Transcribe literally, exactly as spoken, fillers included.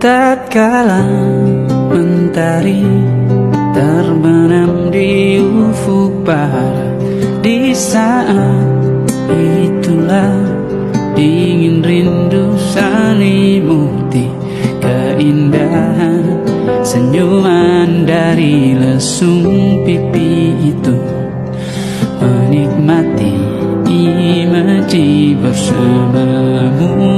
tatkala mentari terbenam di ufuk barat, di saat itulah dingin rindu selimuti keindahan senyuman dari lesung pipi itu, menikmati imajinasi bersamamu.